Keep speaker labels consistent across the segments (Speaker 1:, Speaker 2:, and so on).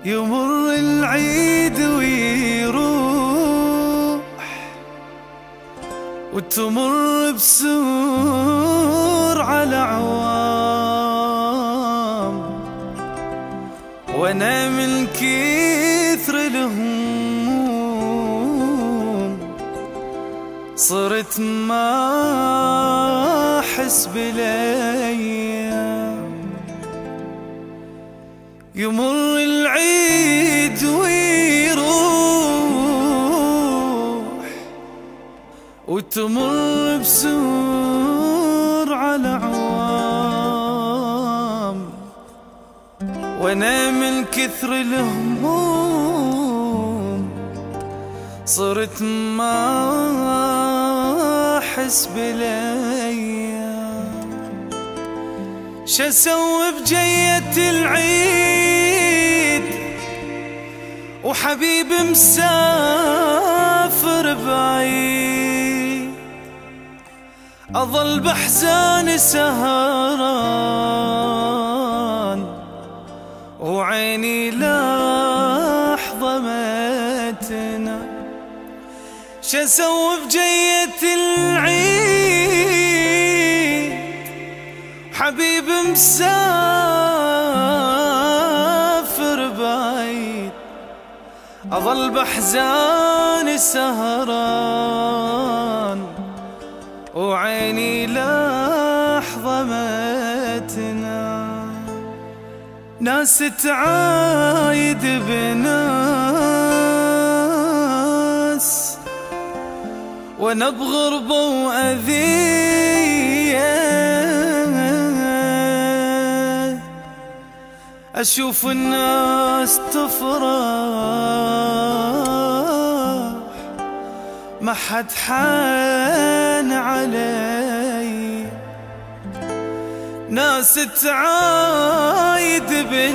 Speaker 1: يمر العيد ويروح وتمر بسرعة الأعوام، وانا من كثر الهموم صرت ما احس بالايام. يمر العيد ويروح وتمر بسرعة الأعوام، وانا من كثر الهموم صرت ما احس بالايام. شسوي بجية العيد وحبيب مسافر بعيد، أظل بحزان سهران وعيني لحظة ما تنام. شسوي بجية العيد حبيب مسافر بعيد، أظل بحزان سهران وعيني لحظة ما تنام. ناس تعايد بناس وانا بغربة وأذية، أشوف الناس تفرح ما حد حان علي. ناس تعايد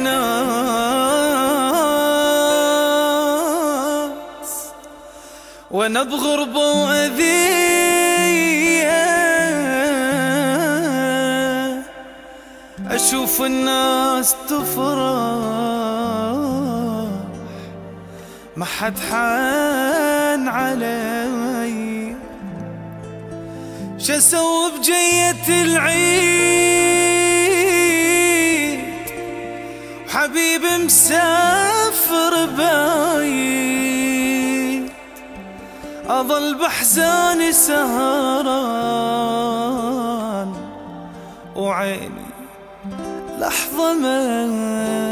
Speaker 1: بناس وانا بغربة وأذية، أشوف الناس تفرح ما حد حان علي. شسوي بجية العيد وحبيب مسافر بعيد، أظل بحزاني سهران وعيني لحظة ما